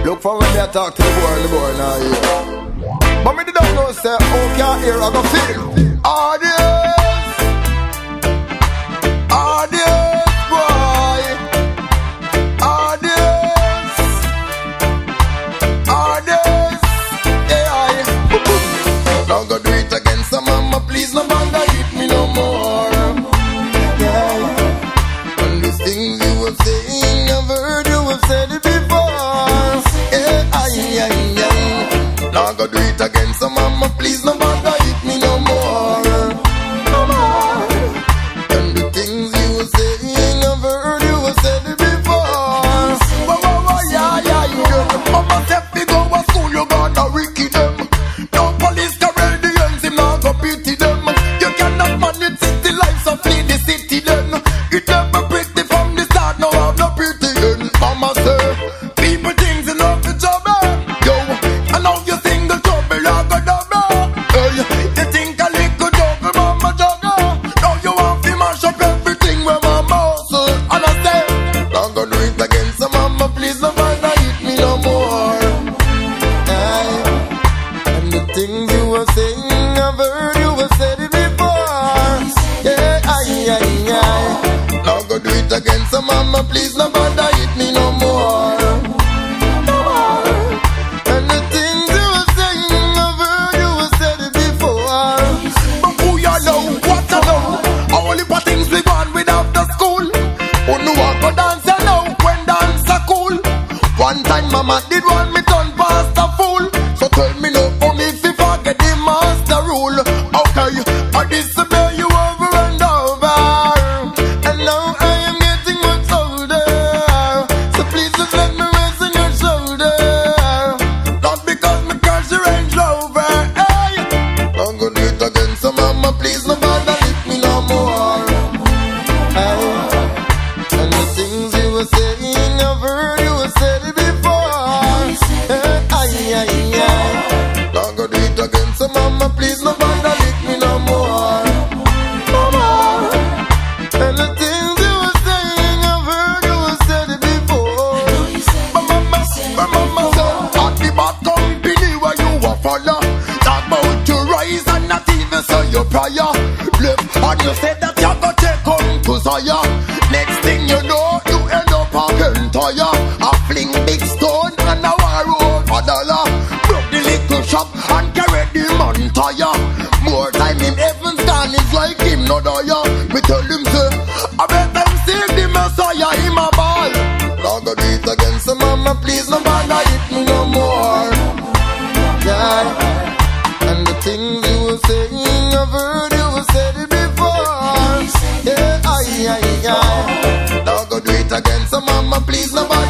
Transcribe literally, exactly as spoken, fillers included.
Look for when they talk to the boy, the boy now yeah. But me don't know say, oh can't hear I go feel. Audience, audience boy, audience, audience, yeah. Don't go do it again, so mama please no bother hit me no more. Yeah. And these things you were saying, I've heard you have said it before. Yeah, aye, aye, aye. Now go do it again, so mama please no bother hit me no more. No more. And the things you were saying, I've heard you have said it before. Whoa, whoa, whoa, yeah, yeah, yeah. Mama said we go to school, you gonna ricky them. No police can rail the ends, him now go pity them. You cannot manage city life, so flee the city then. It never pretty from the start, no have no pretty end. Mama say, people things enough to trouble. Yo, I know you single trouble, you go double. Hey, you think a little juggle, mama juggle. Now you want to mash up everything with mama hustle. And I say, I'm gonna do it again, so mama please no bother hit me no more. Hey, and the things you were saying, I've heard you have said it before. Yeah, aye, aye, aye. Now go do it again, so mama please no bother hit me no more. No more. And the things you were saying, I've heard you have said it before. But who you know, what you know? All the things we want without the school. Who know I go dance you know, when dance are cool. One time mama did want me turn past a fool. So tell me no for me if you forget the master rule. Okay, I disobey you over and over. And now I am getting much older. So please just let me rest on your shoulder. Not because me crash the Range Rover. Hey, I'm gonna do it again, so mama please no bother hit me no more. Hey, and the things you were saying, I've heard you have said it before. Hey, aye, aye, aye. Now go do it again, so mama please no bother hit me no more. No more. And the things you were saying, I've heard you have said it before. But mama, but mama said, at the bad company where you were follow. Talk about to rise and not even say your prayer. Left and you said that you go take home to Zaya. Next thing you know, you end up again tire. I fling big stone and a war over dollar. Broke the little shop and carry the man tire. More time in heaven's gone, it's like him no die. Me tell him say, I bet them see the Messiah in my ball. Now go do it again, so mama please no bother hit me no more. Yeah, and the things you were saying, I've heard you have said it before. Yeah, aye, aye, aye. Now go do it again, so mama please no bother